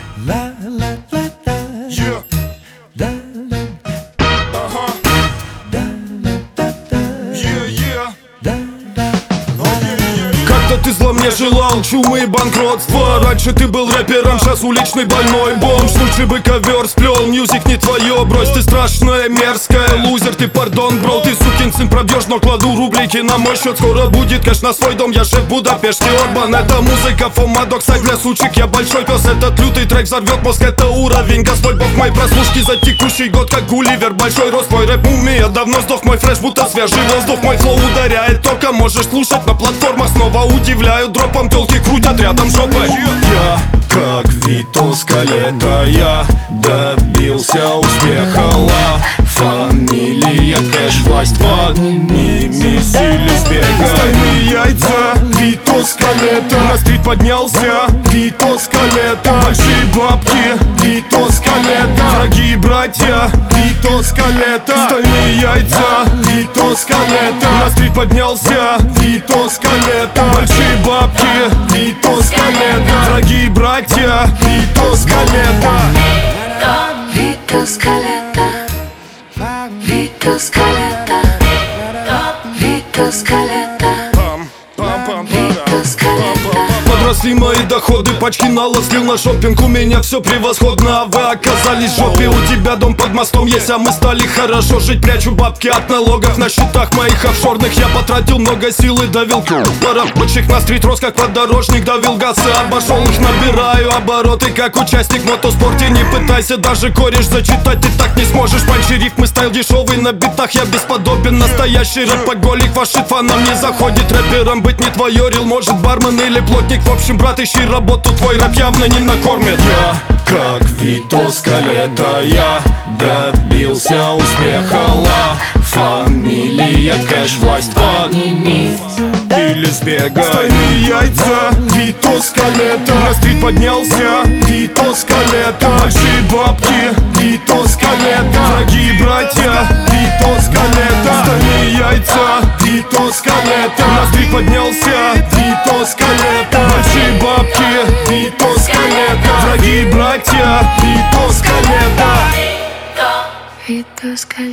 La la la la. Yeah. Da la Uh-huh. da la da da. Yeah, yeah. Da da. Как-то ты зла мне желал, чумы и банкротство. Раньше ты был рэпером, сейчас уличный больной бомж. Лучше бы ковер сплел, мьюзик не твое. Брось, ты страшная, мерзкая, лузер, ты пардон, бро. Ты сукин сын пробьешь, но кладу рублики на мой счет. Скоро будет кэш на свой дом, я шеф Будапеште Орбан. Это музыка, фомадокса для сучек, я большой пес. Этот лютый трек взорвет мозг, это уровень. Господь бог моей прослушки за текущий год, как Гулливер. Большой рост, мой рэп мумия, давно сдох мой фреш, будто свежий воздух. Мой флоу ударяет тока, можешь слушать на платформах. Снова удивляют дропом, телки крутят рядом жопой. Я как Вито Скалета, я добился успеха. Фамилия кэш, власть под ними, стиль успеха. Стальные яйца, Вито Скалета. На стрит поднялся, Вито Скалета. Большие бабки, Вито Скалета. Враги и братья, Вито Скалета. Стальные яйца, Вито Скалета. На стрит поднялся, Вито Скалета. Большие бабки, Вито Скалета. Враги и братья, Вито Скалета. Vito Scaletta, Vito Scaletta, Vito Scaletta, Vito Scaletta. Подросли мои доходы, пачки налог слил на шопинг. У меня все превосходно, а вы оказались в жопе. У тебя дом под мостом есть, а мы стали хорошо жить. Прячу бабки от налогов на счетах моих офшорных. Я потратил много сил и давил рабочих на стрит, рос как подорожник. Давил газы, обошел их, набираю обороты как участник в мотоспорте. Не пытайся даже кореш зачитать, ты так не сможешь. Панчи рифмы, стайл дешевый на битах, я бесподобен. Настоящий рэпоголик, ваш шит фанам не заходит. Рэпером быть не твое, рил, может бармен или плотник. В общем, брат, ищи работу, твой рэп явно не накормит. Я как Вито Скалета, я добился успеха. Фамилия кэш, власть под ними, или сбегай. Стальные яйца, Вито Скалета. На стрит поднялся, Вито Скалета. Большие бабки, Вито Скалета. Враги и братья, Вито Скалета. Стальные яйца, Вито Скалета. На стрит поднялся, Вито Скалета. Большие бабки, Вито Скалета. Враги и братья, Вито Скалета. Vito Scaletta.